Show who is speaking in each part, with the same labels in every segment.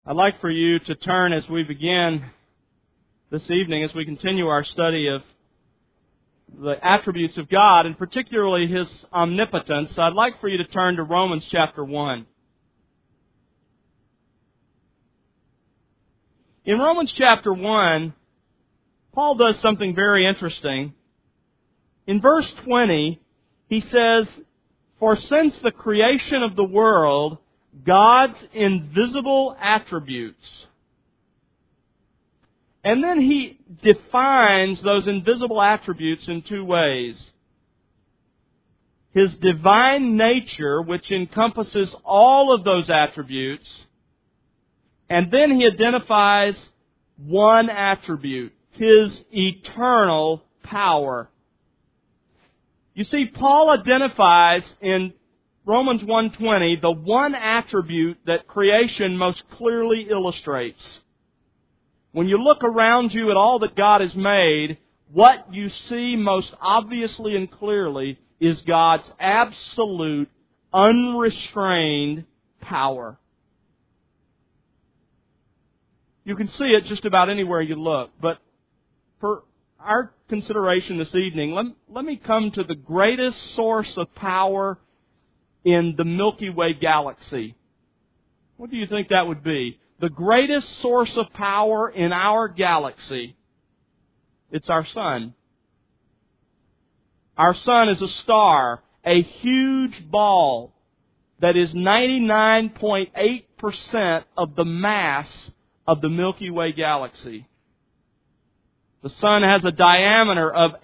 Speaker 1: I'd like for you to turn as we begin this evening, as we continue our study of the attributes of God, and particularly His omnipotence. I'd like for you to turn to Romans chapter 1. In Romans chapter 1, Paul does something very interesting. In verse 20, he says, "For since the creation of the world, God's invisible attributes." And then he defines those invisible attributes in two ways. His divine nature, which encompasses all of those attributes, and then he identifies one attribute, His eternal power. You see, Paul identifies in Romans 1:20 the one attribute that creation most clearly illustrates. When you look around you at all that God has made, what you see most obviously and clearly is God's absolute, unrestrained power. You can see it just about anywhere you look, but for our consideration this evening, let me come to the greatest source of power in the Milky Way galaxy. What do you think that would be? The greatest source of power in our galaxy. It's our sun. Our sun is a star, a huge ball that is 99.8% of the mass of the Milky Way galaxy. The sun has a diameter of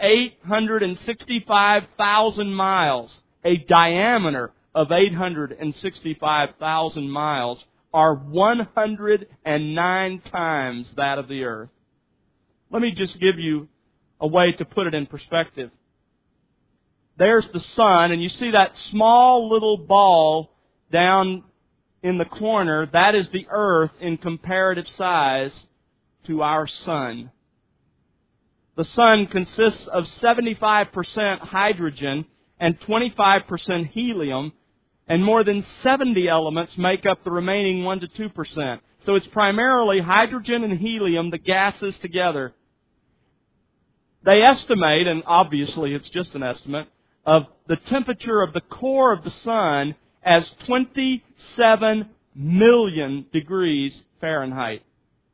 Speaker 1: 865,000 miles. A diameter of 865,000 miles are 109 times that of the earth. Let me just give you a way to put it in perspective. There's the sun, and you see that small little ball down in the corner. That is the earth in comparative size to our sun. The sun consists of 75% hydrogen and 25% helium, and more than 70 elements make up the remaining 1 to 2%. So it's primarily hydrogen and helium, the gases together. They estimate, and obviously it's just an estimate, of the temperature of the core of the sun as 27 million degrees Fahrenheit.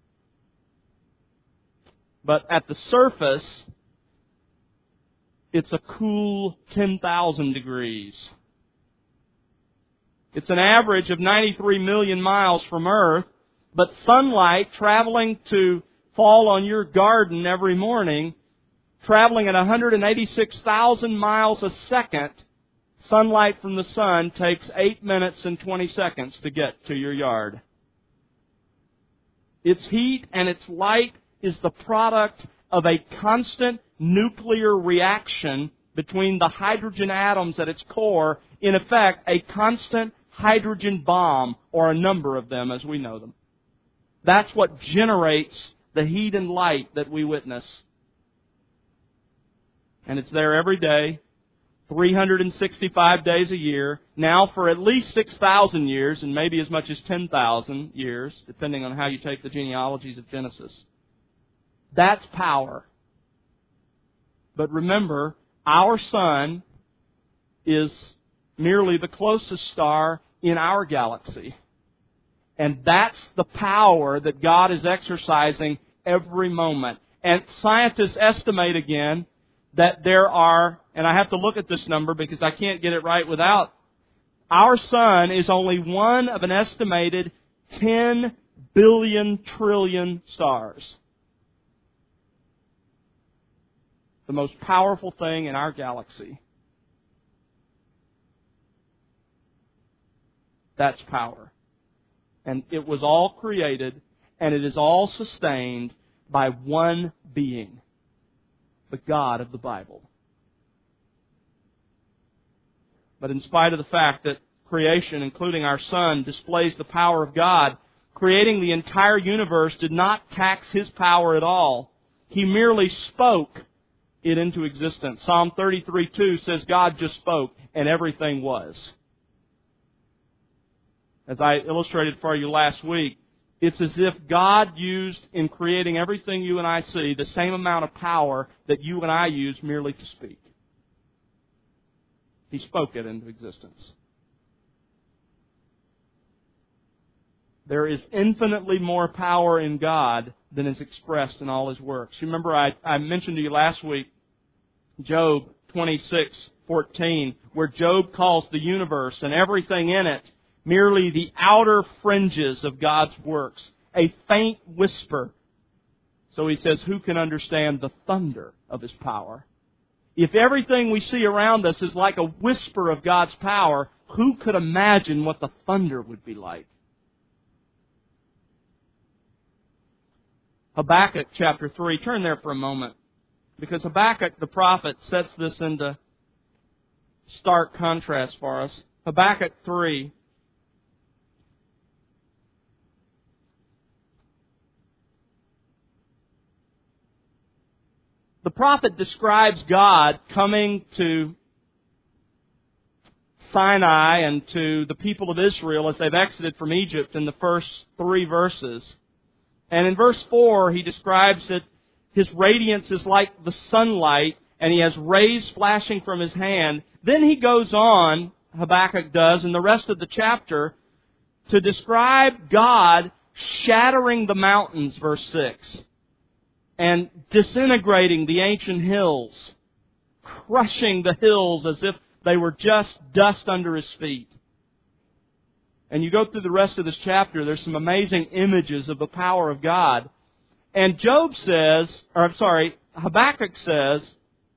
Speaker 1: But at the surface, it's a cool 10,000 degrees. It's an average of 93 million miles from Earth, but sunlight traveling to fall on your garden every morning, traveling at 186,000 miles a second, sunlight from the sun takes 8 minutes and 20 seconds to get to your yard. Its heat and its light is the product of a constant nuclear reaction between the hydrogen atoms at its core, in effect, a constant hydrogen bomb, or a number of them as we know them. That's what generates the heat and light that we witness. And it's there every day, 365 days a year, now for at least 6,000 years, and maybe as much as 10,000 years, depending on how you take the genealogies of Genesis. That's power. But remember, our sun is merely the closest star in our galaxy. And that's the power that God is exercising every moment. And scientists estimate again that there are, and I have to look at this number because I can't get it right without, our sun is only one of an estimated 10 billion trillion stars. The most powerful thing in our galaxy. That's power. And it was all created, and it is all sustained by one being, the God of the Bible. But in spite of the fact that creation, including our sun, displays the power of God, creating the entire universe did not tax His power at all. He merely spoke it into existence. Psalm 33:2 says God just spoke and everything was. As I illustrated for you last week, It's as if God used, in creating everything you and I see, the same amount of power that you and I use merely to speak. He spoke it into existence. There is infinitely more power in God than is expressed in all His works. You remember I mentioned to you last week, Job 26:14, where Job calls the universe and everything in it merely the outer fringes of God's works, a faint whisper. So he says, who can understand the thunder of His power? If everything we see around us is like a whisper of God's power, who could imagine what the thunder would be like? Habakkuk chapter 3, turn there for a moment, because Habakkuk the prophet sets this into stark contrast for us. Habakkuk 3. The prophet describes God coming to Sinai and to the people of Israel as they've exited from Egypt in the first 3 verses. And in verse 4, he describes that His radiance is like the sunlight, and He has rays flashing from His hand. Then he goes on, Habakkuk does, in the rest of the chapter, to describe God shattering the mountains, verse 6, and disintegrating the ancient hills, crushing the hills as if they were just dust under His feet. And you go through the rest of this chapter, there's some amazing images of the power of God. And Habakkuk says,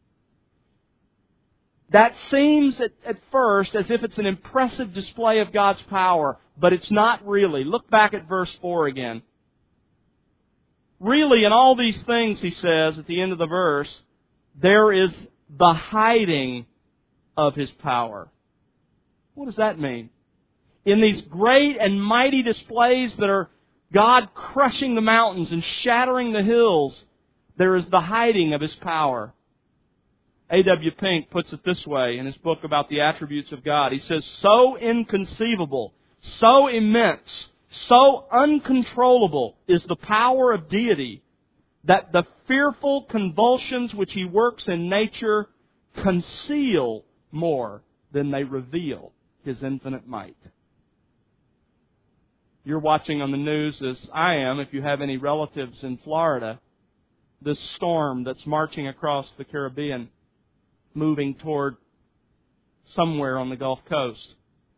Speaker 1: that seems at first as if it's an impressive display of God's power, but it's not really. Look back at verse 4 again. Really, in all these things, he says at the end of the verse, there is the hiding of His power. What does that mean? In these great and mighty displays that are God crushing the mountains and shattering the hills, there is the hiding of His power. A.W. Pink puts it this way in his book about the attributes of God. He says, so inconceivable, so immense, so uncontrollable is the power of deity that the fearful convulsions which He works in nature conceal more than they reveal His infinite might. You're watching on the news, as I am, if you have any relatives in Florida, this storm that's marching across the Caribbean, moving toward somewhere on the Gulf Coast.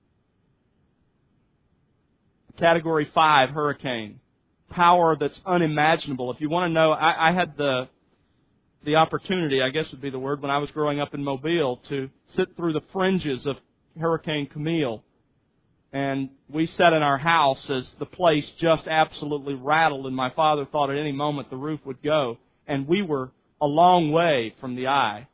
Speaker 1: Category 5 hurricane. Power that's unimaginable. If you want to know, I had the opportunity, I guess would be the word, when I was growing up in Mobile, to sit through the fringes of Hurricane Camille. And we sat in our house as the place just absolutely rattled, and my father thought at any moment the roof would go. And we were a long way from the eye.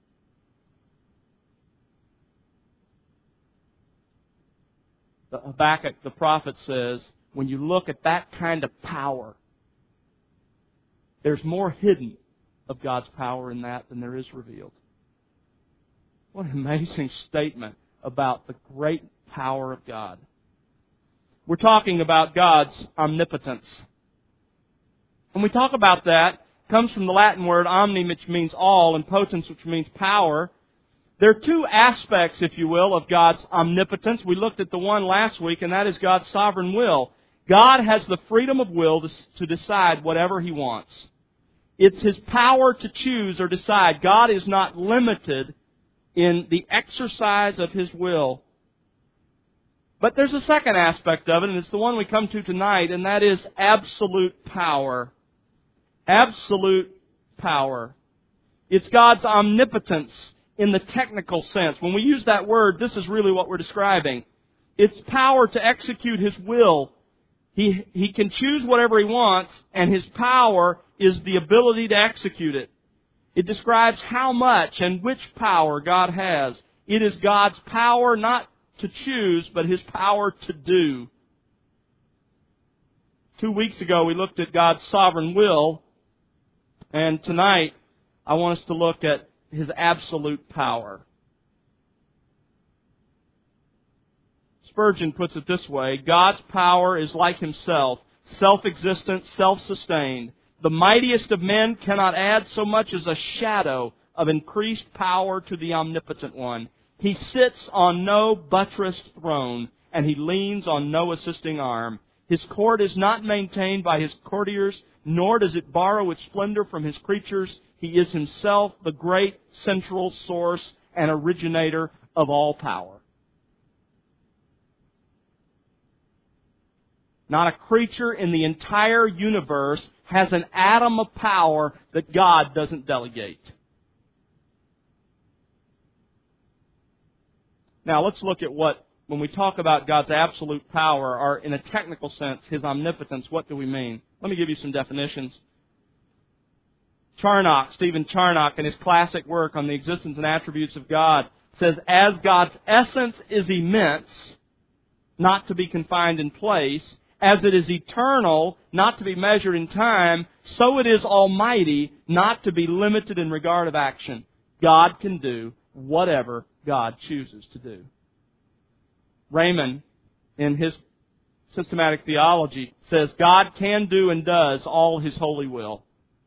Speaker 1: Habakkuk, the prophet, says, when you look at that kind of power, there's more hidden of God's power in that than there is revealed. What an amazing statement about the great power of God. We're talking about God's omnipotence. When we talk about that, it comes from the Latin word omni, which means all, and potens, which means power. There are 2 aspects, if you will, of God's omnipotence. We looked at the one last week, and that is God's sovereign will. God has the freedom of will to decide whatever He wants. It's His power to choose or decide. God is not limited in the exercise of His will. But there's a second aspect of it, and it's the one we come to tonight, and that is absolute power. Absolute power. It's God's omnipotence in the technical sense. When we use that word, this is really what we're describing. It's power to execute His will. He can choose whatever He wants, and His power is the ability to execute it. It describes how much and which power God has. It is God's power not to choose, but His power to do. 2 weeks ago, we looked at God's sovereign will, and tonight, I want us to look at His absolute power. Spurgeon puts it this way, God's power is like Himself, self-existent, self-sustained. The mightiest of men cannot add so much as a shadow of increased power to the omnipotent one. He sits on no buttressed throne, and he leans on no assisting arm. His court is not maintained by his courtiers, nor does it borrow its splendor from his creatures. He is himself the great central source and originator of all power. Not a creature in the entire universe has an atom of power that God doesn't delegate. Now let's look at what, when we talk about God's absolute power, or in a technical sense, His omnipotence, what do we mean? Let me give you some definitions. Stephen Charnock, in his classic work on the existence and attributes of God, says, as God's essence is immense, not to be confined in place, as it is eternal, not to be measured in time, so it is almighty, not to be limited in regard of action. God can do whatever God chooses to do. Raymond, in his systematic theology, says God can do and does all His holy will.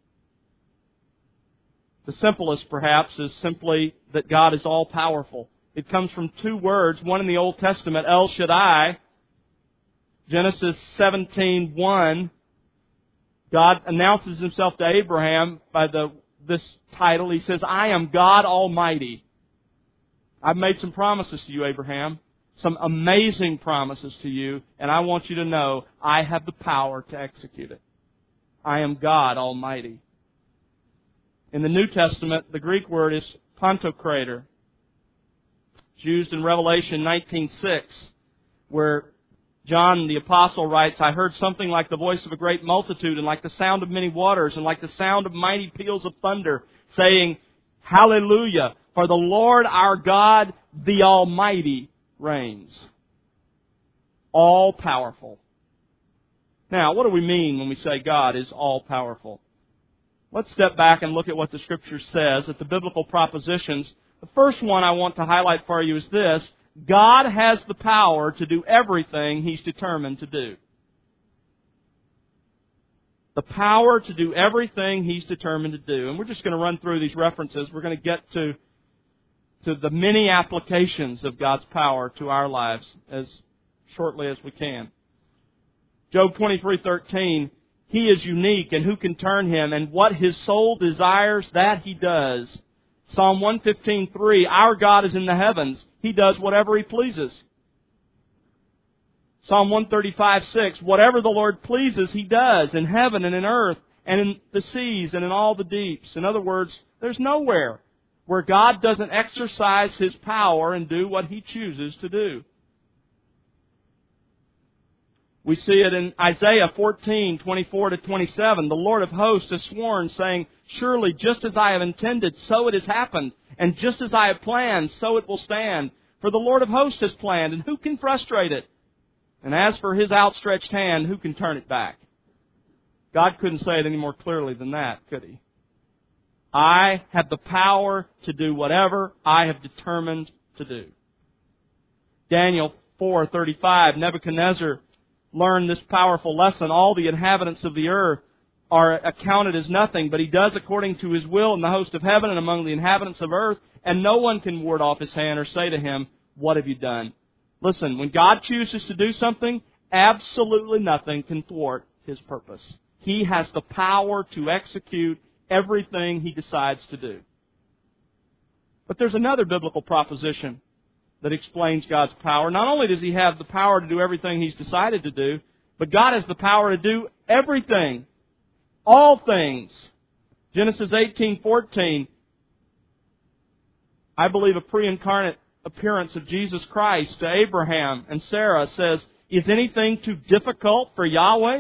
Speaker 1: The simplest, perhaps, is simply that God is all-powerful. It comes from two words, one in the Old Testament, El Shaddai. Genesis 17:1, God announces Himself to Abraham by this title. He says, I am God Almighty. I've made some promises to you, Abraham, some amazing promises to you, and I want you to know I have the power to execute it. I am God Almighty. In the New Testament, the Greek word is Pantocrator. It's used in Revelation 19:6, where John the Apostle writes, I heard something like the voice of a great multitude, and like the sound of many waters, and like the sound of mighty peals of thunder, saying, Hallelujah! For the Lord our God, the Almighty, reigns. All-powerful. Now, what do we mean when we say God is all-powerful? Let's step back and look at what the Scripture says, at the biblical propositions. The first one I want to highlight for you is this. God has the power to do everything He's determined to do. The power to do everything He's determined to do. And we're just going to run through these references. We're going to get to the many applications of God's power to our lives as shortly as we can. Job 23:13, He is unique, and who can turn Him? And what His soul desires, that He does. Psalm 115:3, our God is in the heavens. He does whatever He pleases. Psalm 135:6, whatever the Lord pleases, He does in heaven and in earth and in the seas and in all the deeps. In other words, there's nowhere where God doesn't exercise His power and do what He chooses to do. We see it in Isaiah 14:24-27. The Lord of hosts has sworn, saying, surely just as I have intended, so it has happened. And just as I have planned, so it will stand. For the Lord of hosts has planned, and who can frustrate it? And as for His outstretched hand, who can turn it back? God couldn't say it any more clearly than that, could He? I have the power to do whatever I have determined to do. Daniel 4:35, Nebuchadnezzar learned this powerful lesson. All the inhabitants of the earth are accounted as nothing, but He does according to His will in the host of heaven and among the inhabitants of earth, and no one can ward off His hand or say to Him, what have you done? Listen, when God chooses to do something, absolutely nothing can thwart His purpose. He has the power to execute everything He decides to do. But there's another biblical proposition that explains God's power. Not only does He have the power to do everything He's decided to do, but God has the power to do everything. All things. Genesis 18:14. I believe a pre-incarnate appearance of Jesus Christ to Abraham and Sarah says, is anything too difficult for Yahweh?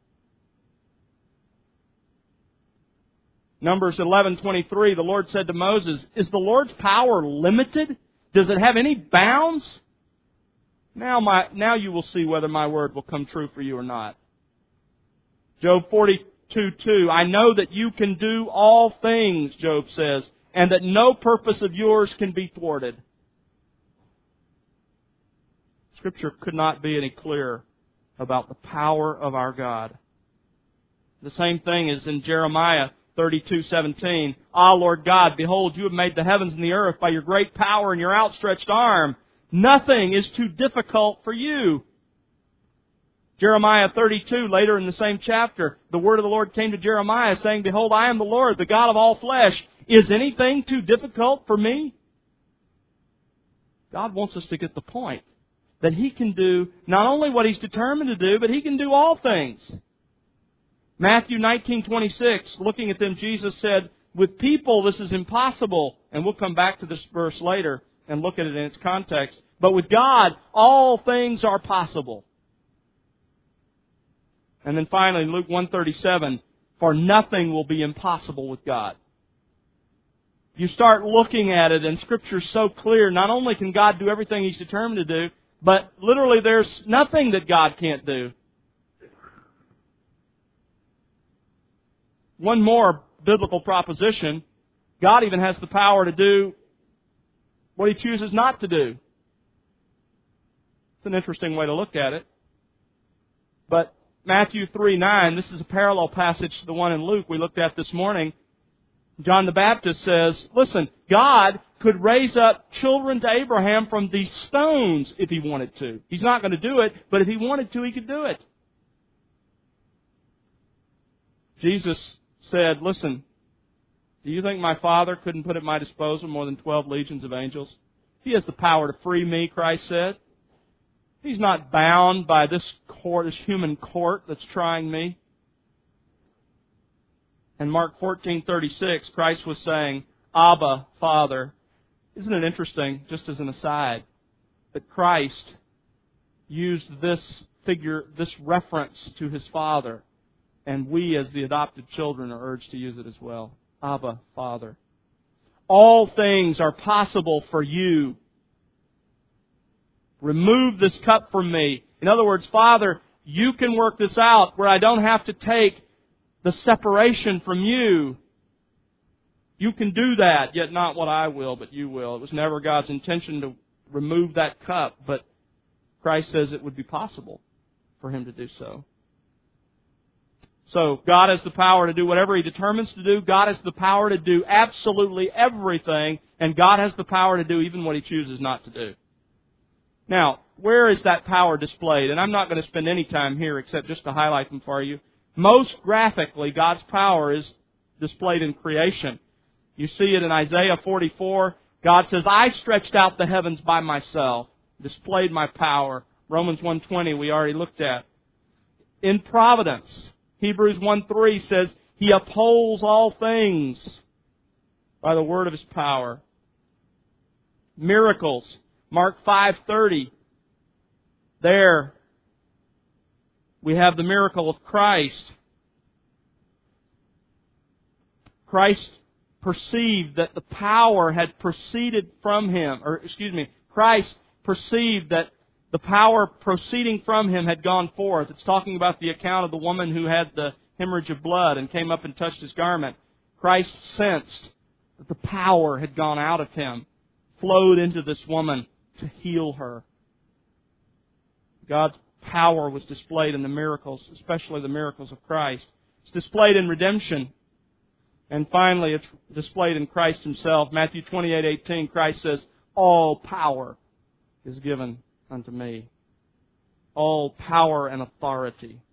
Speaker 1: Numbers 11:23, the Lord said to Moses, is the Lord's power limited? Does it have any bounds? Now you will see whether my word will come true for you or not. Job 42:2, I know that you can do all things, Job says, and that no purpose of yours can be thwarted. Scripture could not be any clearer about the power of our God. The same thing is in Jeremiah 32:17. Ah, Lord God, behold, you have made the heavens and the earth by your great power and your outstretched arm. Nothing is too difficult for you. Jeremiah 32, later in the same chapter, the word of the Lord came to Jeremiah saying, Behold, I am the Lord, the God of all flesh. Is anything too difficult for me? God wants us to get the point that He can do not only what He's determined to do, but He can do all things. Matthew 19:26, looking at them, Jesus said, with people this is impossible. And we'll come back to this verse later and look at it in its context. But with God, all things are possible. And then finally, Luke 1:37, for nothing will be impossible with God. You start looking at it, and Scripture's so clear. Not only can God do everything He's determined to do, but literally there's nothing that God can't do. One more biblical proposition. God even has the power to do what He chooses not to do. It's an interesting way to look at it. But Matthew 3:9, this is a parallel passage to the one in Luke we looked at this morning. John the Baptist says, listen, God could raise up children to Abraham from these stones if He wanted to. He's not going to do it, but if He wanted to, He could do it. Jesus said, listen, do you think my Father couldn't put at my disposal more than 12 legions of angels? He has the power to free me, Christ said. He's not bound by this court, this human court that's trying me. And Mark 14:36, Christ was saying, Abba, Father. Isn't it interesting, just as an aside, that Christ used this figure, this reference to His Father, and we as the adopted children are urged to use it as well. Abba, Father. All things are possible for you. Remove this cup from me. In other words, Father, you can work this out where I don't have to take the separation from you. You can do that, yet not what I will, but you will. It was never God's intention to remove that cup, but Christ says it would be possible for Him to do so. So, God has the power to do whatever He determines to do. God has the power to do absolutely everything, and God has the power to do even what He chooses not to do. Now, where is that power displayed? And I'm not going to spend any time here except just to highlight them for you. Most graphically, God's power is displayed in creation. You see it in Isaiah 44. God says, I stretched out the heavens by myself, displayed my power. Romans 1:20 we already looked at. In providence, Hebrews 1:3 says, He upholds all things by the word of His power. Miracles. Mark 5:30. There we have the miracle of Christ. Christ perceived that the power had proceeded from Him. Christ perceived that the power proceeding from Him had gone forth. It's talking about the account of the woman who had the hemorrhage of blood and came up and touched His garment. Christ sensed that the power had gone out of Him, flowed into this woman to heal her. God's power was displayed in the miracles, especially the miracles of Christ. It's displayed in redemption. And finally, it's displayed in Christ Himself. Matthew 28:18, Christ says, all power is given unto me. All power and authority.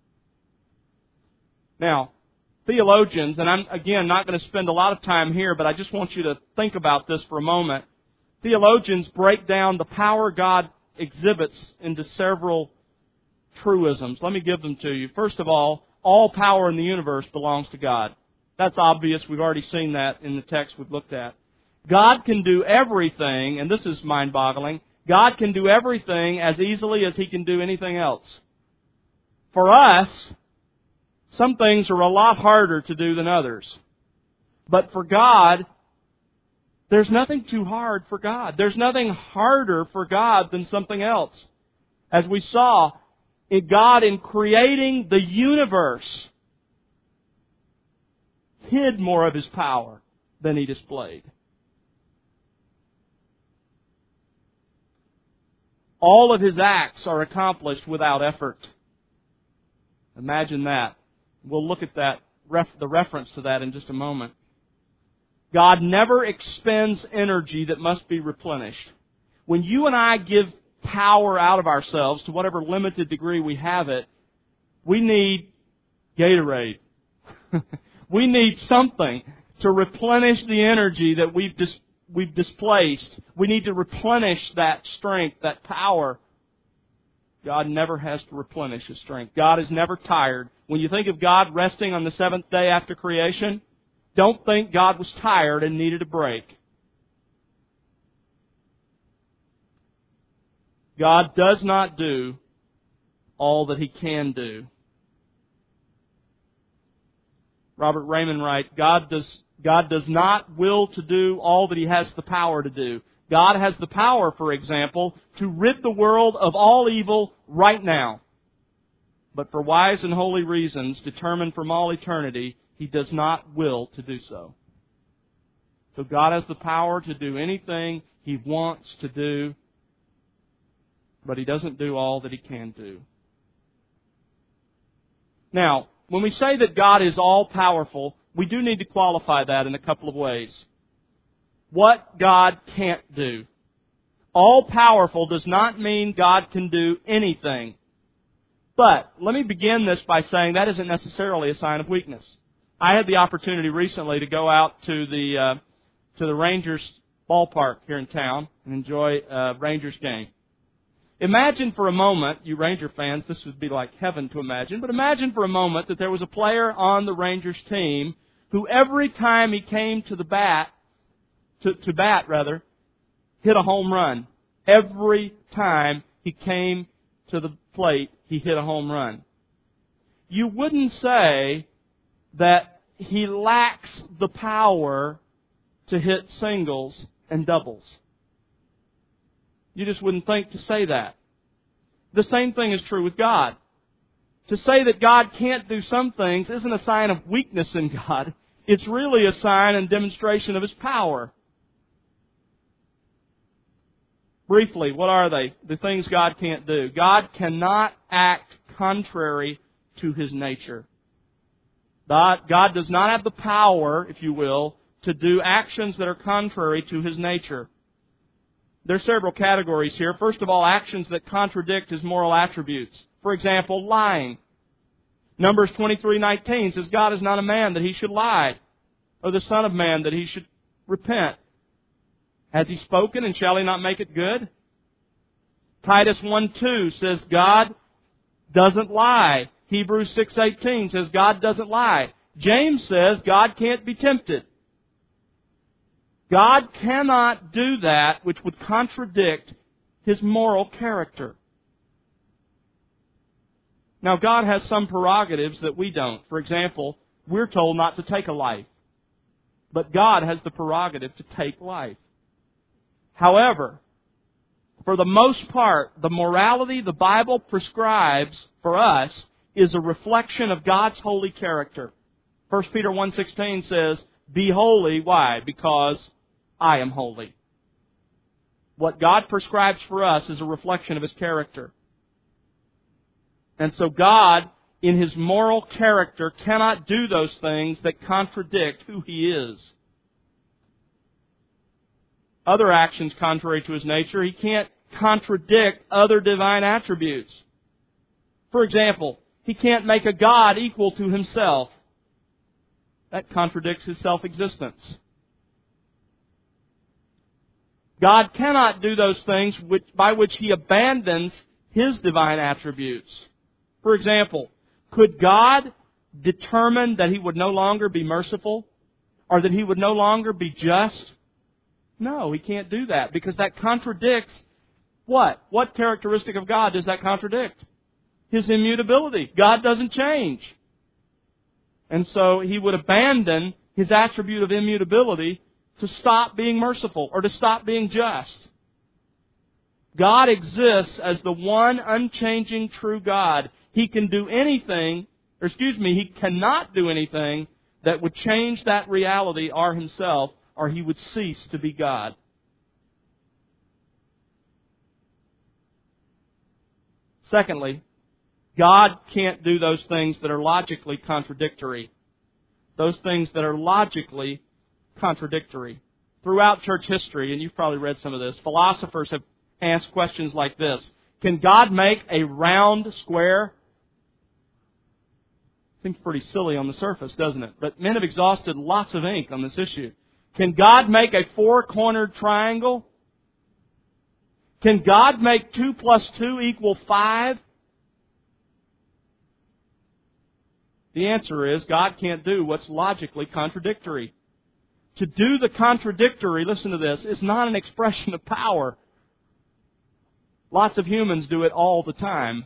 Speaker 1: Now, theologians, and I'm, again, not going to spend a lot of time here, but I just want you to think about this for a moment. Theologians break down the power God exhibits into several truisms. Let me give them to you. First of all power in the universe belongs to God. That's obvious. We've already seen that in the text we've looked at. God can do everything, and this is mind-boggling, God can do everything as easily as He can do anything else. For us, some things are a lot harder to do than others. But for God, there's nothing too hard for God. There's nothing harder for God than something else. As we saw, God in creating the universe hid more of His power than He displayed. All of His acts are accomplished without effort. Imagine that. We'll look at that, the reference to that in just a moment. God never expends energy that must be replenished. When you and I give power out of ourselves to whatever limited degree we have it, we need Gatorade. We need something to replenish the energy that we've displaced. We need to replenish that strength, that power. God never has to replenish His strength. God is never tired. When you think of God resting on the seventh day after creation, don't think God was tired and needed a break. God does not do all that He can do. Robert Raymond writes, God does not will to do all that He has the power to do. God has the power, for example, to rid the world of all evil right now. But for wise and holy reasons, determined from all eternity, He does not will to do so. So God has the power to do anything He wants to do, but He doesn't do all that He can do. Now, when we say that God is all-powerful, we do need to qualify that in a couple of ways. What God can't do. All-powerful does not mean God can do anything. But let me begin this by saying that isn't necessarily a sign of weakness. I had the opportunity recently to go out to the Rangers ballpark here in town and enjoy a Rangers game. Imagine for a moment, you Ranger fans, this would be like heaven to imagine, but imagine for a moment that there was a player on the Rangers team who every time he came to the bat, hit a home run. Every time he came to the plate, he hit a home run. You wouldn't say that he lacks the power to hit singles and doubles. You just wouldn't think to say that. The same thing is true with God. To say that God can't do some things isn't a sign of weakness in God. It's really a sign and demonstration of His power. Briefly, what are they? The things God can't do. God cannot act contrary to His nature. God does not have the power, if you will, to do actions that are contrary to His nature. There are several categories here. First of all, actions that contradict His moral attributes. For example, lying. Numbers 23:19 says, God is not a man that He should lie, or the Son of Man that He should repent. Has He spoken, and shall He not make it good? Titus 1:2 says, God doesn't lie. Hebrews 6:18 says, God doesn't lie. James says, God can't be tempted. God cannot do that which would contradict His moral character. Now, God has some prerogatives that we don't. For example, we're told not to take a life. But God has the prerogative to take life. However, for the most part, the morality the Bible prescribes for us is a reflection of God's holy character. 1 Peter 1:16 says, be holy. Why? Because I am holy. What God prescribes for us is a reflection of His character. And so God, in His moral character, cannot do those things that contradict who He is. Other actions contrary to His nature, He can't contradict other divine attributes. For example, He can't make a God equal to Himself. That contradicts His self-existence. God cannot do those things by which He abandons His divine attributes. For example, could God determine that He would no longer be merciful? Or that He would no longer be just? No, He can't do that, because that contradicts what? What characteristic of God does that contradict? His immutability. God doesn't change. And so He would abandon His attribute of immutability to stop being merciful or to stop being just. God exists as the one unchanging true God. He can do anything, He cannot do anything that would change that reality or Himself, or He would cease to be God. Secondly, God can't do those things that are logically contradictory. Those things that are logically contradictory. Throughout church history, and you've probably read some of this, philosophers have asked questions like this. Can God make a round square? Seems pretty silly on the surface, doesn't it? But men have exhausted lots of ink on this issue. Can God make a four-cornered triangle? Can God make 2 + 2 = 5? The answer is God can't do what's logically contradictory. To do the contradictory, listen to this, is not an expression of power. Lots of humans do it all the time.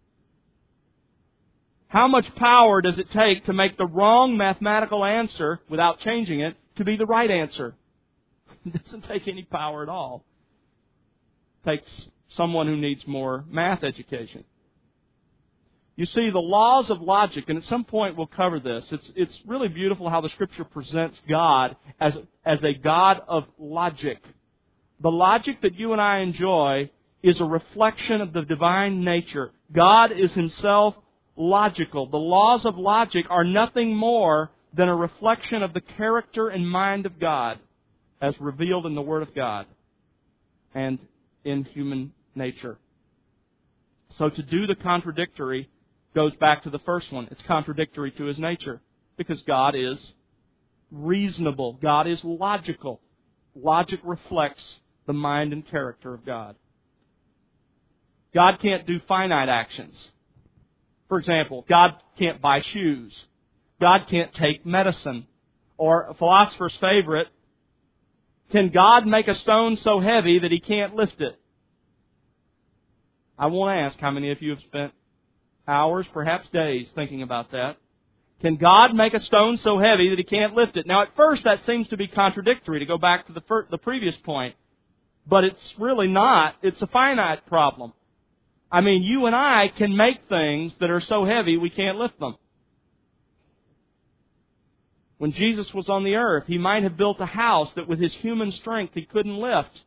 Speaker 1: How much power does it take to make the wrong mathematical answer, without changing it, to be the right answer? It doesn't take any power at all. It takes someone who needs more math education. You see, the laws of logic, and at some point we'll cover this, it's really beautiful how the Scripture presents God as a God of logic. The logic that you and I enjoy is a reflection of the divine nature. God is Himself logical. The laws of logic are nothing more than a reflection of the character and mind of God as revealed in the Word of God and in human nature. So to do the contradictory goes back to the first one. It's contradictory to His nature because God is reasonable. God is logical. Logic reflects the mind and character of God. God can't do finite actions. For example, God can't buy shoes. God can't take medicine. Or a philosopher's favorite, can God make a stone so heavy that He can't lift it? I won't ask how many of you have spent hours, perhaps days, thinking about that. Can God make a stone so heavy that He can't lift it? Now, at first, that seems to be contradictory, to go back to the previous point. But it's really not. It's a finite problem. I mean, you and I can make things that are so heavy we can't lift them. When Jesus was on the earth, He might have built a house that with His human strength He couldn't lift.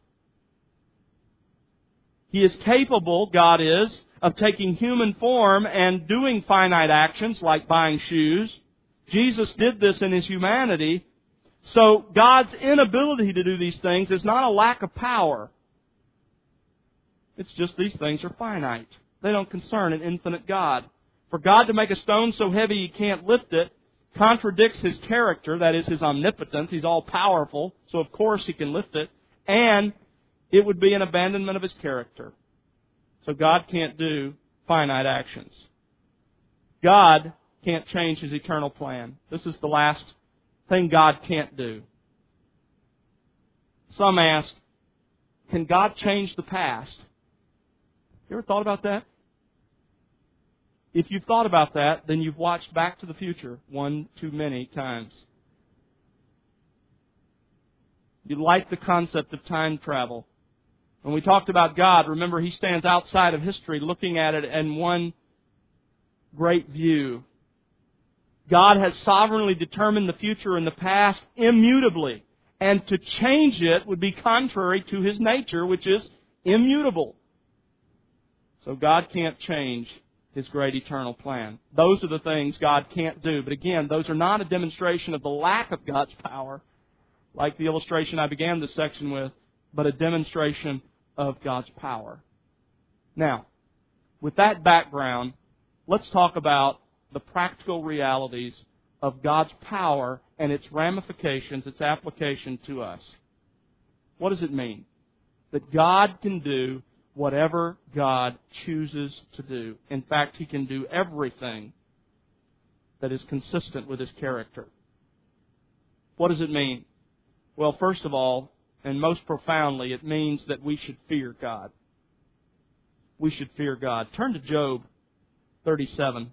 Speaker 1: He is capable, God is, of taking human form and doing finite actions like buying shoes. Jesus did this in His humanity. So God's inability to do these things is not a lack of power. It's just these things are finite. They don't concern an infinite God. For God to make a stone so heavy He can't lift it contradicts His character, that is His omnipotence. He's all-powerful, so of course He can lift it. And it would be an abandonment of His character. So God can't do finite actions. God can't change His eternal plan. This is the last thing God can't do. Some ask, can God change the past? You ever thought about that? If you've thought about that, then you've watched Back to the Future one too many times. You like the concept of time travel. When we talked about God, remember He stands outside of history looking at it in one great view. God has sovereignly determined the future and the past immutably. And to change it would be contrary to His nature, which is immutable. So God can't change His great eternal plan. Those are the things God can't do. But again, those are not a demonstration of the lack of God's power, like the illustration I began this section with, but a demonstration of God's power. Now, with that background, let's talk about the practical realities of God's power and its ramifications, its application to us. What does it mean? That God can do whatever God chooses to do. In fact, He can do everything that is consistent with His character. What does it mean? Well, first of all, and most profoundly, it means that we should fear God. We should fear God. Turn to Job 37.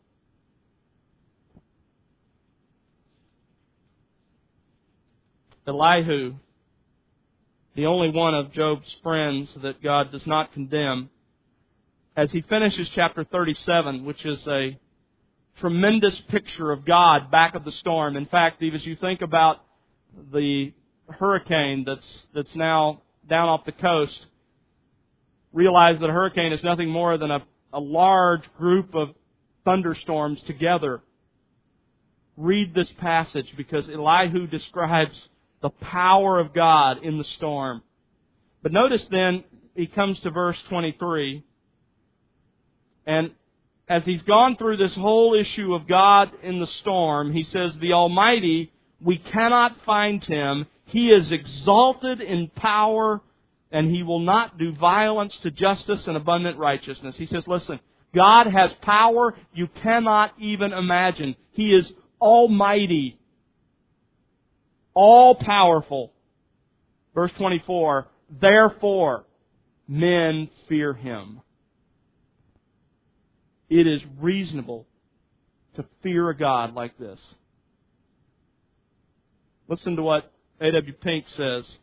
Speaker 1: Elihu, the only one of Job's friends that God does not condemn, as he finishes chapter 37, which is a tremendous picture of God back of the storm. In fact, as you think about the hurricane that's now down off the coast, realize that a hurricane is nothing more than a large group of thunderstorms together, read this passage, because Elihu describes the power of God in the storm. But notice then, he comes to verse 23, and as he's gone through this whole issue of God in the storm, he says, the Almighty, we cannot find Him. He is exalted in power, and He will not do violence to justice and abundant righteousness. He says, listen, God has power you cannot even imagine. He is almighty, all-powerful. Verse 24, therefore, men fear Him. It is reasonable to fear a God like this. Listen to what A.W. Pink says.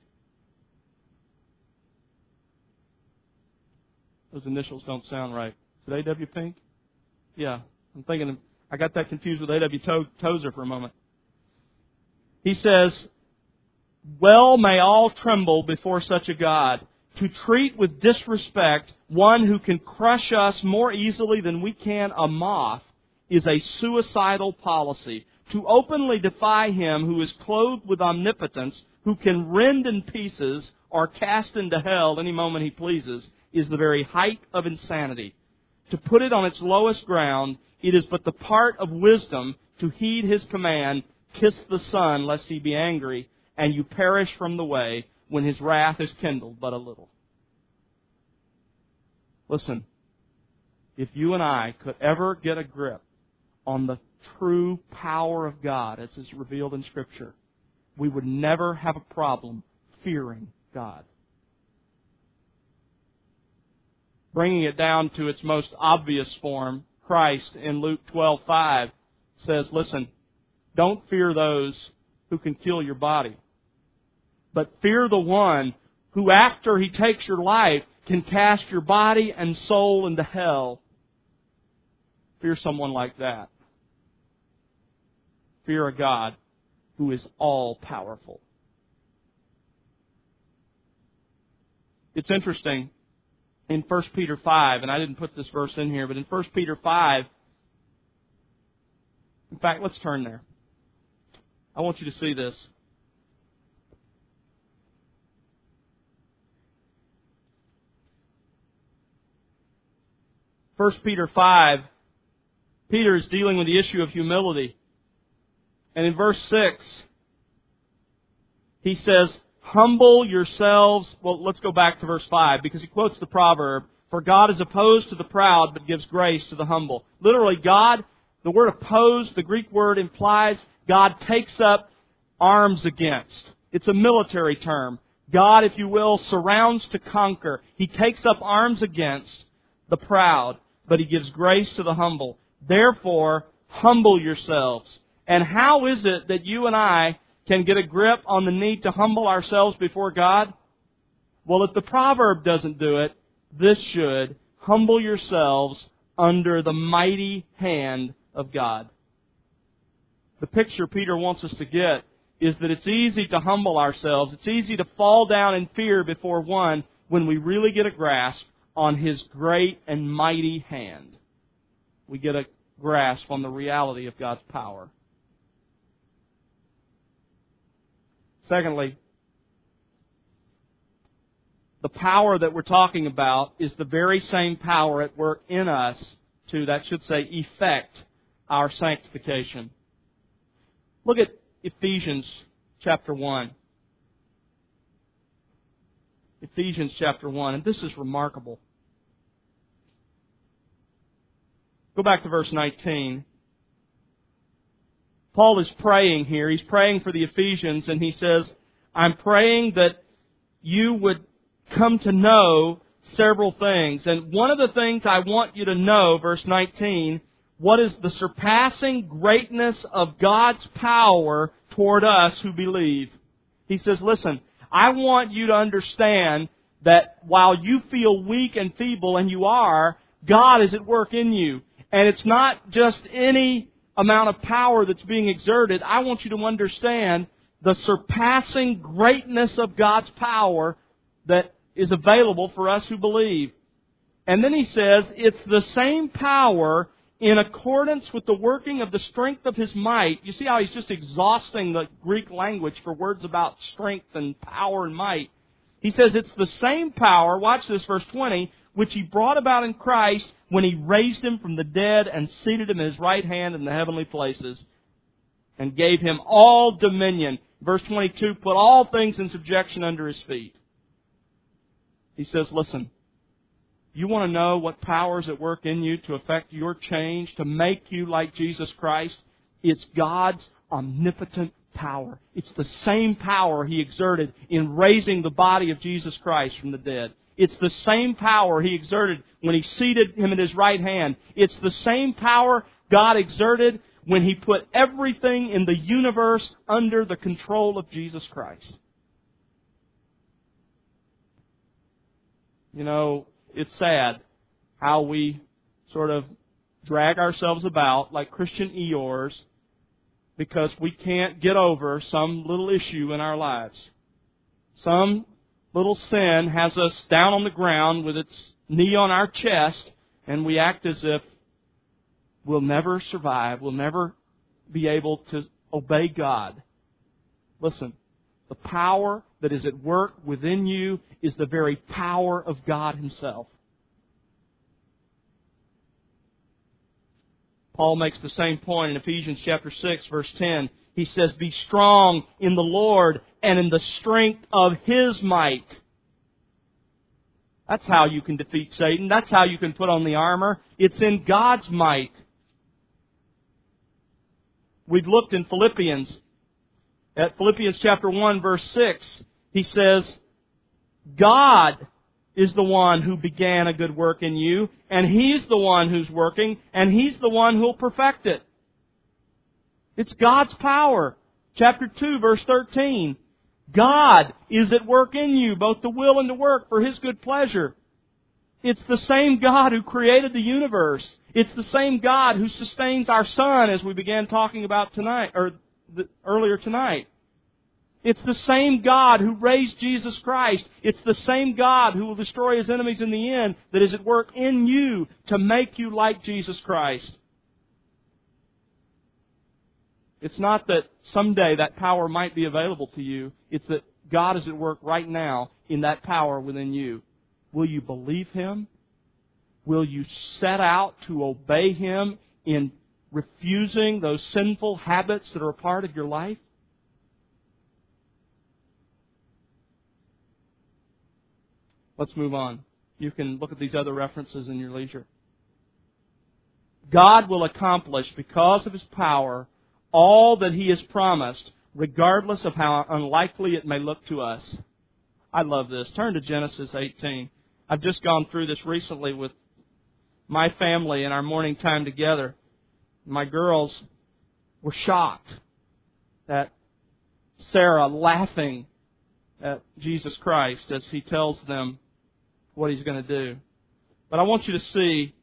Speaker 1: Those initials don't sound right. Is it A.W. Pink? Yeah. I'm thinking, I got that confused with A.W. Tozer for a moment. He says, well may all tremble before such a God. To treat with disrespect one who can crush us more easily than we can a moth is a suicidal policy. To openly defy Him who is clothed with omnipotence, who can rend in pieces or cast into hell any moment He pleases, is the very height of insanity. To put it on its lowest ground, it is but the part of wisdom to heed His command, kiss the Son lest He be angry, and you perish from the way when His wrath is kindled but a little. Listen, if you and I could ever get a grip on the true power of God as is revealed in Scripture, we would never have a problem fearing God. Bringing it down to its most obvious form, Christ in Luke 12:5 says, listen, don't fear those who can kill your body, but fear the one who, after He takes your life, can cast your body and soul into hell. Fear someone like that. Fear a God who is all-powerful. It's interesting, in 1 Peter 5, and I didn't put this verse in here, but in 1 Peter 5, in fact, let's turn there. I want you to see this. 1 Peter 5, Peter is dealing with the issue of humility. And in verse 6, he says, humble yourselves. Well, let's go back to verse 5, because he quotes the proverb, for God is opposed to the proud, but gives grace to the humble. Literally, God, the word opposed, the Greek word implies God takes up arms against. It's a military term. God, if you will, surrounds to conquer. He takes up arms against the proud, but He gives grace to the humble. Therefore, humble yourselves. And how is it that you and I can get a grip on the need to humble ourselves before God? Well, if the proverb doesn't do it, this should. Humble yourselves under the mighty hand of God. The picture Peter wants us to get is that it's easy to humble ourselves. It's easy to fall down in fear before one when we really get a grasp on His great and mighty hand. We get a grasp on the reality of God's power. Secondly, the power that we're talking about is the very same power at work in us to, that should say, effect our sanctification. Look at Ephesians chapter 1. Ephesians chapter 1, and this is remarkable. Go back to verse 19. Paul is praying here. He's praying for the Ephesians, and he says, I'm praying that you would come to know several things. And one of the things I want you to know, verse 19, what is the surpassing greatness of God's power toward us who believe. He says, listen, I want you to understand that while you feel weak and feeble, and you are, God is at work in you. And it's not just any amount of power that's being exerted. I want you to understand the surpassing greatness of God's power that is available for us who believe. And then he says, it's the same power in accordance with the working of the strength of His might. You see how he's just exhausting the Greek language for words about strength and power and might. He says it's the same power, watch this, verse 20, which He brought about in Christ when He raised Him from the dead and seated Him at His right hand in the heavenly places and gave Him all dominion. Verse 22, put all things in subjection under His feet. He says, listen, you want to know what power is at work in you to affect your change, to make you like Jesus Christ? It's God's omnipotent power. It's the same power He exerted in raising the body of Jesus Christ from the dead. It's the same power He exerted when He seated Him at His right hand. It's the same power God exerted when He put everything in the universe under the control of Jesus Christ. You know, it's sad how we sort of drag ourselves about like Christian Eeyores because we can't get over some little issue in our lives. Some little sin has us down on the ground with its knee on our chest, and we act as if we'll never survive, we'll never be able to obey God. Listen, the power that is at work within you is the very power of God Himself. Paul makes the same point in Ephesians chapter 6, verse 10. He says, be strong in the Lord and in the strength of His might. That's how you can defeat Satan. That's how you can put on the armor. It's in God's might. We've looked in Philippians. At Philippians chapter 1, verse 6, he says, God is the one who began a good work in you, and He's the one who's working, and He's the one who'll perfect it. It's God's power. Chapter 2, verse 13. God is at work in you, both to will and to work for His good pleasure. It's the same God who created the universe. It's the same God who sustains our sun, as we began talking about tonight, or earlier tonight. It's the same God who raised Jesus Christ. It's the same God who will destroy His enemies in the end that is at work in you to make you like Jesus Christ. It's not that someday that power might be available to you. It's that God is at work right now in that power within you. Will you believe Him? Will you set out to obey Him in refusing those sinful habits that are a part of your life? Let's move on. You can look at these other references in your leisure. God will accomplish, because of His power, all that He has promised, regardless of how unlikely it may look to us. I love this. Turn to Genesis 18. I've just gone through this recently with my family in our morning time together. My girls were shocked at Sarah laughing at Jesus Christ as He tells them what He's going to do. But I want you to see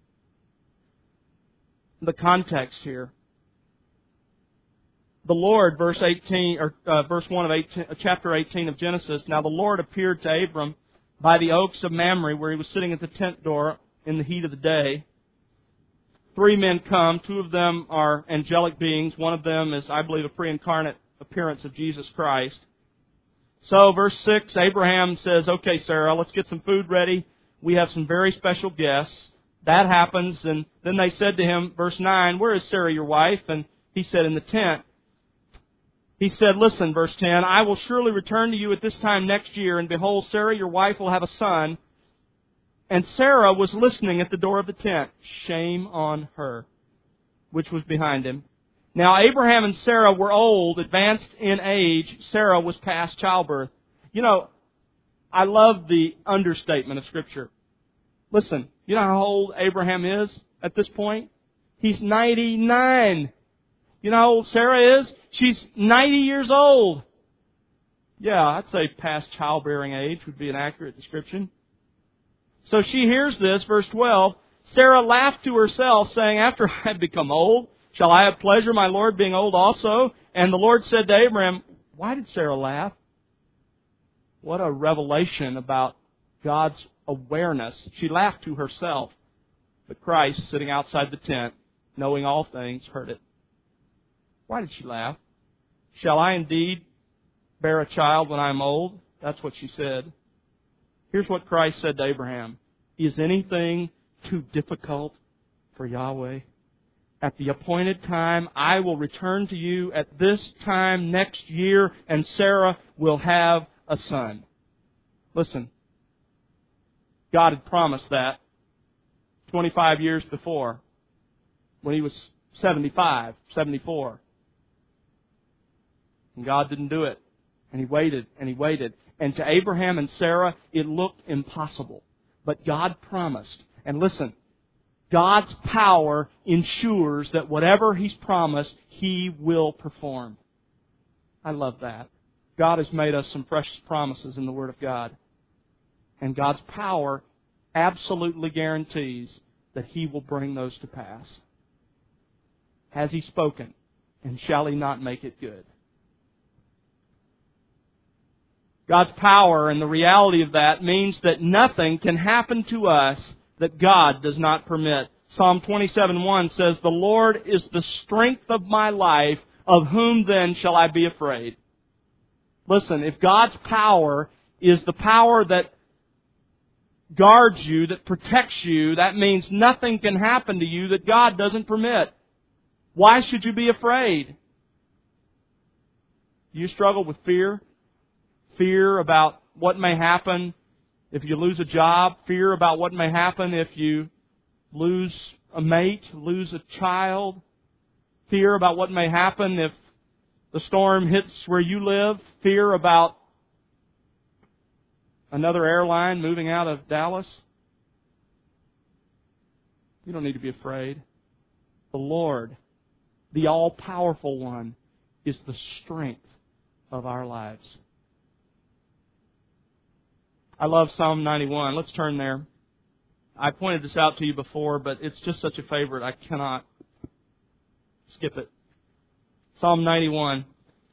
Speaker 1: the context here. The Lord, verse 18 or verse 1 of chapter 18 of Genesis. Now the Lord appeared to Abram by the oaks of Mamre, where he was sitting at the tent door in the heat of the day. 3 men come. 2 of them are angelic beings. One of them is, I believe, a pre-incarnate appearance of Jesus Christ. So, verse 6, Abraham says, okay, Sarah, let's get some food ready. We have some very special guests. That happens, and then they said to him, verse 9, where is Sarah, your wife? And he said, in the tent. He said, listen, verse 10, I will surely return to you at this time next year, and behold, Sarah, your wife, will have a son. And Sarah was listening at the door of the tent. Shame on her, which was behind him. Now Abraham and Sarah were old, advanced in age. Sarah was past childbirth. You know, I love the understatement of Scripture. Listen, you know how old Abraham is at this point? He's 99. You know how old Sarah is? She's 90 years old. Yeah, I'd say past childbearing age would be an accurate description. So she hears this, verse 12. Sarah laughed to herself, saying, after I have become old, shall I have pleasure, my Lord, being old also? And the Lord said to Abraham, why did Sarah laugh? What a revelation about God's awareness. She laughed to herself. But Christ, sitting outside the tent, knowing all things, heard it. Why did she laugh? Shall I indeed bear a child when I am old? That's what she said. Here's what Christ said to Abraham. Is anything too difficult for Yahweh? At the appointed time, I will return to you at this time next year, and Sarah will have a son. Listen, God had promised that 25 years before, when he was 75, 74. And God didn't do it. And he waited, and he waited. And to Abraham and Sarah, it looked impossible. But God promised. And listen, God's power ensures that whatever He's promised, He will perform. I love that. God has made us some precious promises in the Word of God. And God's power absolutely guarantees that He will bring those to pass. Has He spoken, and shall He not make it good? God's power and the reality of that means that nothing can happen to us that God does not permit. Psalm 27:1 says, The Lord is the strength of my life, of whom then shall I be afraid? Listen, if God's power is the power that guards you, that protects you, that means nothing can happen to you that God doesn't permit. Why should you be afraid? Do you struggle with fear? Fear about what may happen if you lose a job. Fear about what may happen if you lose a mate, lose a child. Fear about what may happen if the storm hits where you live. Fear about another airline moving out of Dallas. You don't need to be afraid. The Lord, the all-powerful One, is the strength of our lives. I love Psalm 91. Let's turn there. I pointed this out to you before, but it's just such a favorite. I cannot skip it. Psalm 91.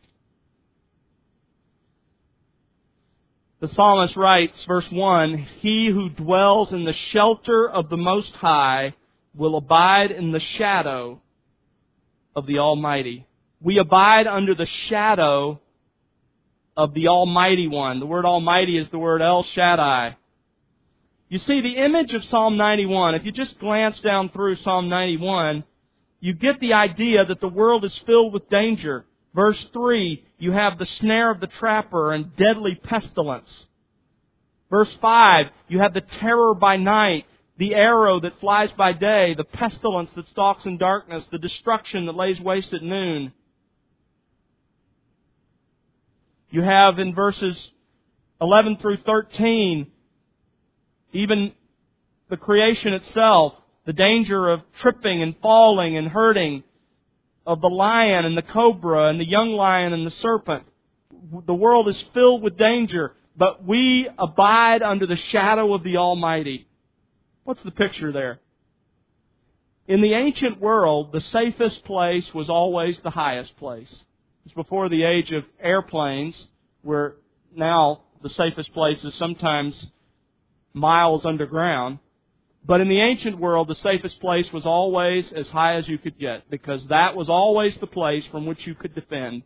Speaker 1: The psalmist writes, verse 1, He who dwells in the shelter of the Most High will abide in the shadow of the Almighty. We abide under the shadow of the Almighty One. The word Almighty is the word El Shaddai. You see, the image of Psalm 91, if you just glance down through Psalm 91, you get the idea that the world is filled with danger. Verse 3, you have the snare of the trapper and deadly pestilence. Verse 5, you have the terror by night, the arrow that flies by day, the pestilence that stalks in darkness, the destruction that lays waste at noon. You have in verses 11 through 13, even the creation itself, the danger of tripping and falling and hurting, of the lion and the cobra and the young lion and the serpent. The world is filled with danger, but we abide under the shadow of the Almighty. What's the picture there? In the ancient world, the safest place was always the highest place. It's before the age of airplanes, where now the safest place is sometimes miles underground. But in the ancient world, the safest place was always as high as you could get, because that was always the place from which you could defend.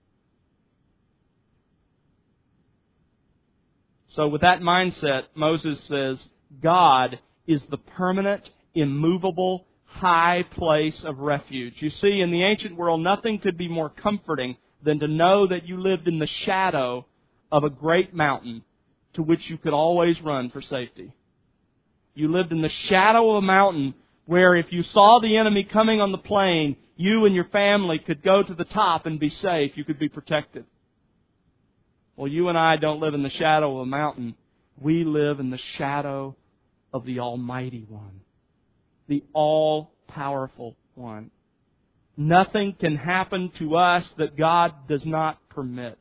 Speaker 1: So with that mindset, Moses says, God is the permanent, immovable, high place of refuge. You see, in the ancient world, nothing could be more comforting than to know that you lived in the shadow of a great mountain to which you could always run for safety. You lived in the shadow of a mountain where if you saw the enemy coming on the plain, you and your family could go to the top and be safe. You could be protected. Well, you and I don't live in the shadow of a mountain. We live in the shadow of the Almighty One, the all-powerful One. Nothing can happen to us that God does not permit.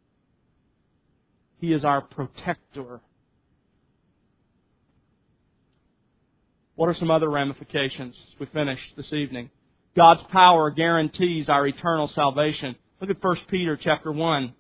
Speaker 1: He is our protector. What are some other ramifications as we finish this evening? God's power guarantees our eternal salvation. Look at 1 Peter chapter 1.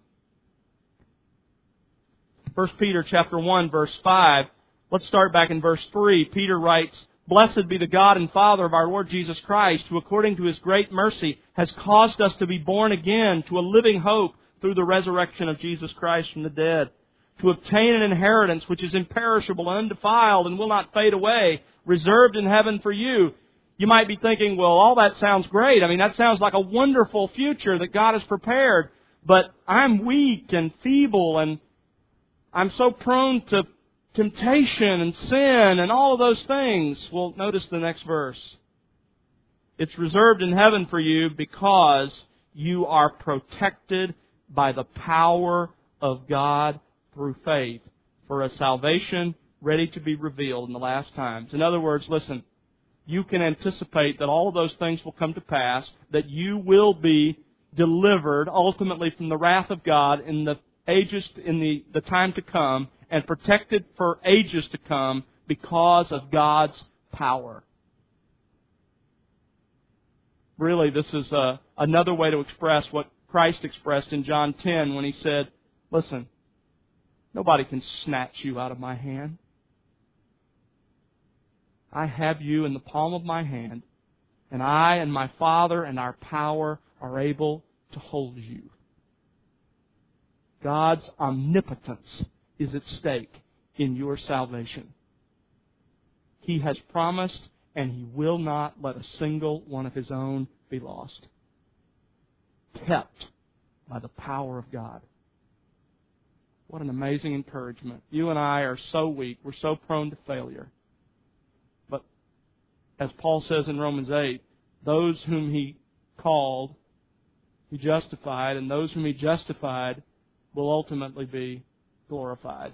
Speaker 1: 1 Peter chapter 1, verse 5. Let's start back in verse 3. Peter writes, Blessed be the God and Father of our Lord Jesus Christ, who according to His great mercy has caused us to be born again to a living hope through the resurrection of Jesus Christ from the dead, to obtain an inheritance which is imperishable and undefiled and will not fade away, reserved in heaven for you. You might be thinking, well, all that sounds great. I mean, that sounds like a wonderful future that God has prepared. But I'm weak and feeble, and I'm so prone to temptation and sin and all of those things. Well, notice the next verse. It's reserved in heaven for you because you are protected by the power of God through faith for a salvation ready to be revealed in the last times. In other words, listen, you can anticipate that all of those things will come to pass, that you will be delivered ultimately from the wrath of God in the ages, in the time to come, and protected for ages to come because of God's power. Really, this is another way to express what Christ expressed in John 10 when He said, listen, nobody can snatch you out of my hand. I have you in the palm of my hand, and I and my Father and our power are able to hold you. God's omnipotence is at stake in your salvation. He has promised, and He will not let a single one of His own be lost. Kept by the power of God. What an amazing encouragement. You and I are so weak. We're so prone to failure. But as Paul says in Romans 8, those whom He called, He justified, and those whom He justified will ultimately be glorified.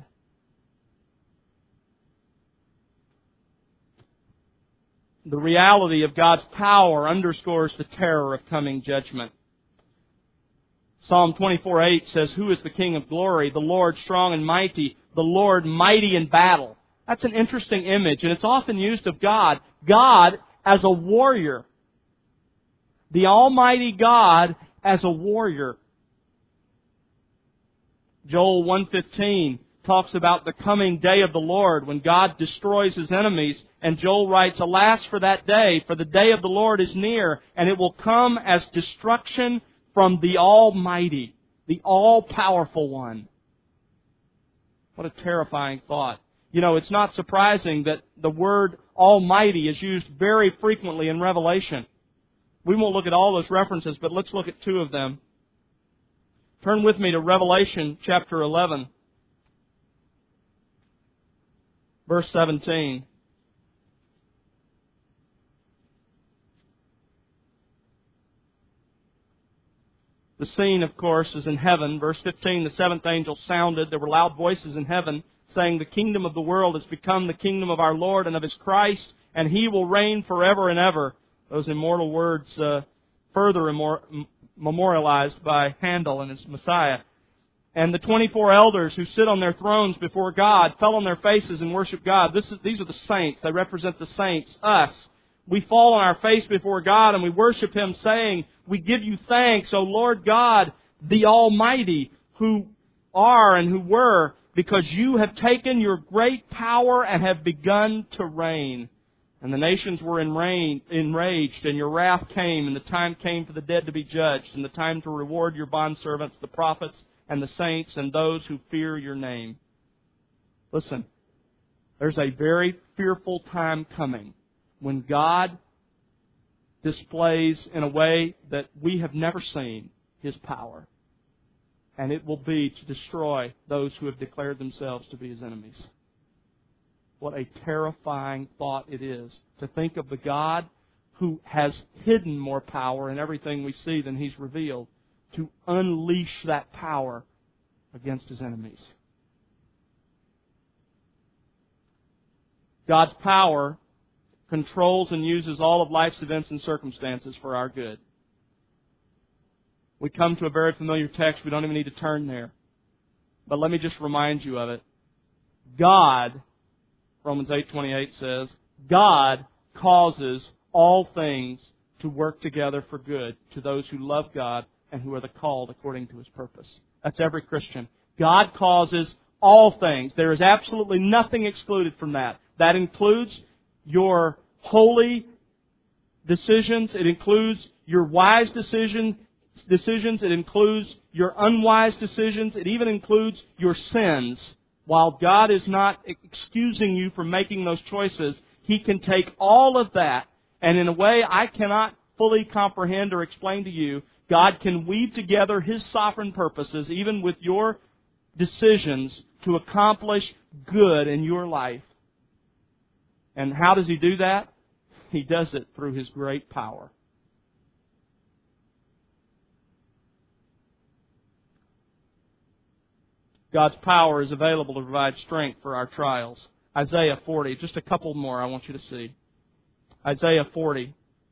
Speaker 1: The reality of God's power underscores the terror of coming judgment. Psalm 24:8 says, "Who is the King of glory? The Lord strong and mighty, the Lord mighty in battle." That's an interesting image, and it's often used of God. God as a warrior. The Almighty God as a warrior. Joel 1:15 talks about the coming day of the Lord when God destroys His enemies. And Joel writes, "Alas for that day, for the day of the Lord is near, and it will come as destruction from the Almighty, the all-powerful One." What a terrifying thought. You know, it's not surprising that the word Almighty is used very frequently in Revelation. We won't look at all those references, but let's look at two of them. Turn with me to Revelation chapter 11, verse 17. The scene, of course, is in heaven. Verse 15, the seventh angel sounded. There were loud voices in heaven saying, "The kingdom of the world has become the kingdom of our Lord and of His Christ, and He will reign forever and ever." Those immortal words further memorialized by Handel and his Messiah. And the 24 elders who sit on their thrones before God fell on their faces and worship God. These are the saints. They represent the saints, us. We fall on our face before God and we worship Him, saying, "We give you thanks, O Lord God, the Almighty, who are and who were, because you have taken your great power and have begun to reign. And the nations were enraged, and your wrath came, and the time came for the dead to be judged, and the time to reward your bondservants, the prophets, and the saints, and those who fear your name." Listen, there's a very fearful time coming when God displays in a way that we have never seen His power. And it will be to destroy those who have declared themselves to be His enemies. What a terrifying thought it is to think of the God who has hidden more power in everything we see than He's revealed, to unleash that power against His enemies. God's power controls and uses all of life's events and circumstances for our good. We come to a very familiar text. We don't even need to turn there. But let me just remind you of it. God, Romans 8:28 says, God causes all things to work together for good to those who love God and who are the called according to His purpose. That's every Christian. God causes all things. There is absolutely nothing excluded from that. That includes your holy decisions. It includes your wise decisions. It includes your unwise decisions. It even includes your sins. While God is not excusing you from making those choices, He can take all of that, and in a way I cannot fully comprehend or explain to you, God can weave together His sovereign purposes, even with your decisions, to accomplish good in your life. And how does He do that? He does it through His great power. God's power is available to provide strength for our trials. Isaiah 40, just a couple more I want you to see. Isaiah 40.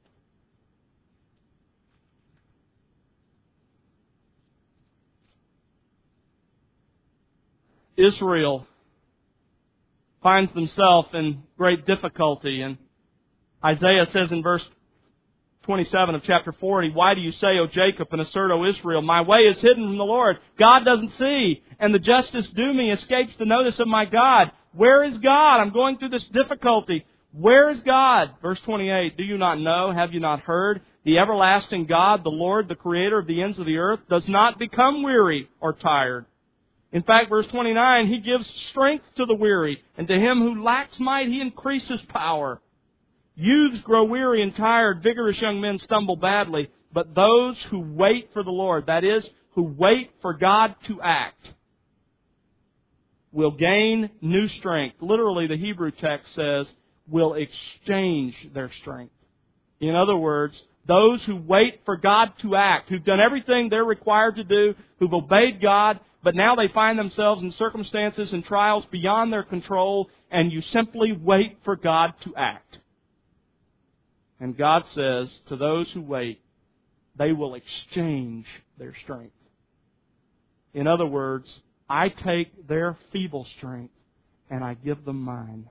Speaker 1: Israel finds themselves in great difficulty, and Isaiah says in verse 27 of chapter 40, "Why do you say, O Jacob, and assert, O Israel, my way is hidden from the Lord? God doesn't see, and the justice due me escapes the notice of my God. Where is God? I'm going through this difficulty. Where is God?" Verse 28, "Do you not know? Have you not heard? The everlasting God, the Lord, the Creator of the ends of the earth, does not become weary or tired." In fact, verse 29, He gives strength to the weary, and to him who lacks might He increases power. Youths grow weary and tired, vigorous young men stumble badly, but those who wait for the Lord, that is, who wait for God to act, will gain new strength. Literally, the Hebrew text says, will exchange their strength. In other words, those who wait for God to act, who've done everything they're required to do, who've obeyed God, but now they find themselves in circumstances and trials beyond their control, and you simply wait for God to act. And God says, to those who wait, they will exchange their strength. In other words, I take their feeble strength and I give them mine.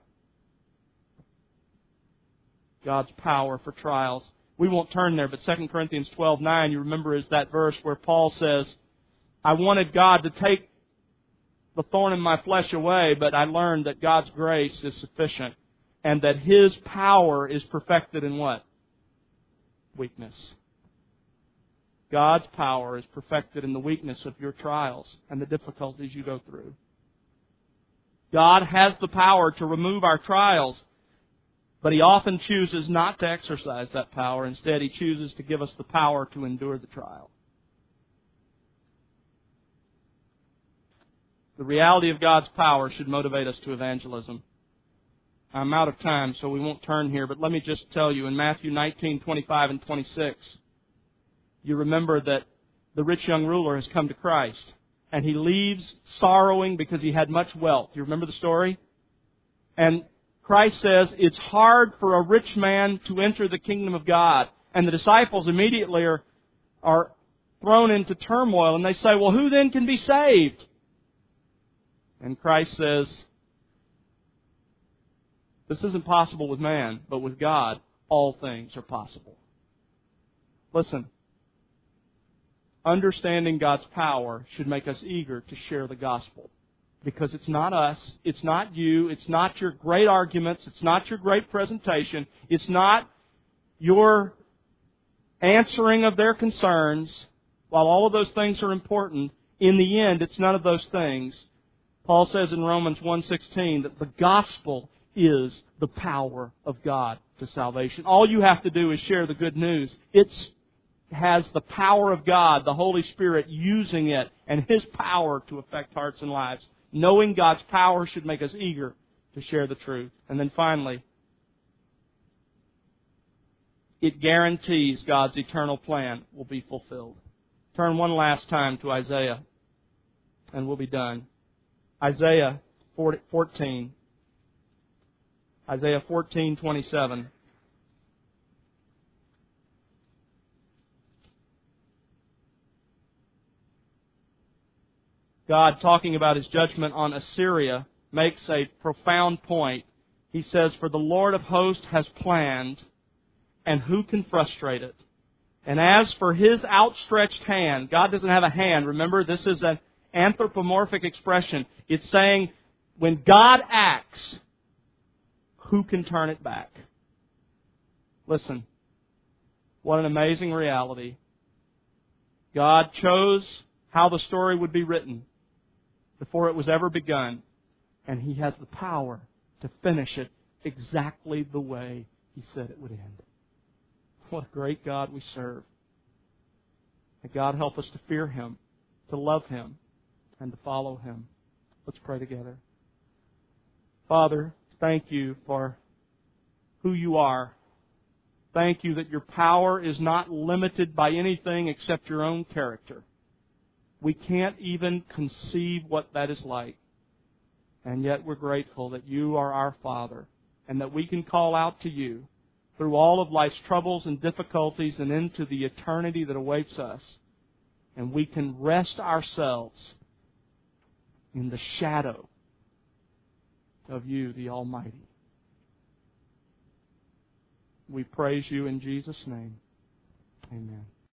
Speaker 1: God's power for trials. We won't turn there, but 2 Corinthians 12:9, you remember, is that verse where Paul says, I wanted God to take the thorn in my flesh away, but I learned that God's grace is sufficient and that His power is perfected in what? Weakness. God's power is perfected in the weakness of your trials and the difficulties you go through. God has the power to remove our trials, but He often chooses not to exercise that power. Instead, He chooses to give us the power to endure the trial. The reality of God's power should motivate us to evangelism. I'm out of time, so we won't turn here, but let me just tell you, in Matthew 19:25 and 26, you remember that the rich young ruler has come to Christ, and he leaves sorrowing because he had much wealth. You remember the story? And Christ says, it's hard for a rich man to enter the kingdom of God. And the disciples immediately are thrown into turmoil, and they say, well, who then can be saved? And Christ says, this isn't possible with man, but with God, all things are possible. Listen, understanding God's power should make us eager to share the gospel. Because it's not us, it's not you, it's not your great arguments, it's not your great presentation, it's not your answering of their concerns. While all of those things are important, in the end, it's none of those things. Paul says in Romans 1:16 that the gospel is the power of God to salvation. All you have to do is share the good news. It has the power of God, the Holy Spirit, using it and His power to affect hearts and lives. Knowing God's power should make us eager to share the truth. And then finally, it guarantees God's eternal plan will be fulfilled. Turn one last time to Isaiah, and we'll be done. Isaiah 14. Isaiah 14:27. God, talking about His judgment on Assyria, makes a profound point. He says, for the Lord of hosts has planned, and who can frustrate it? And as for His outstretched hand, God doesn't have a hand. Remember, this is an anthropomorphic expression. It's saying, when God acts, who can turn it back? Listen, what an amazing reality. God chose how the story would be written before it was ever begun, and He has the power to finish it exactly the way He said it would end. What a great God we serve. May God help us to fear Him, to love Him, and to follow Him. Let's pray together. Father, thank You for who You are. Thank You that Your power is not limited by anything except Your own character. We can't even conceive what that is like. And yet we're grateful that You are our Father and that we can call out to You through all of life's troubles and difficulties and into the eternity that awaits us. And we can rest ourselves in the shadow of You, the Almighty. We praise You in Jesus' name. Amen.